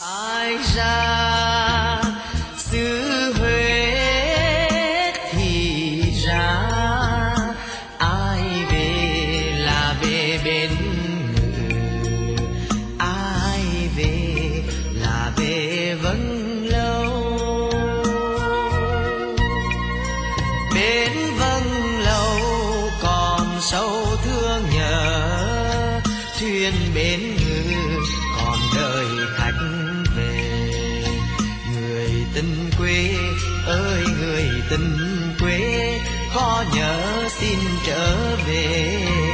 ai ra xứ Huế thì ra, ai về là về bên người, ai về là về Vân Lâu. Bên Vân Lâu còn sâu thương nhớ, thuyền bên ngự còn đợi khách về. Người tình quê ơi người tình quê, có nhớ xin trở về.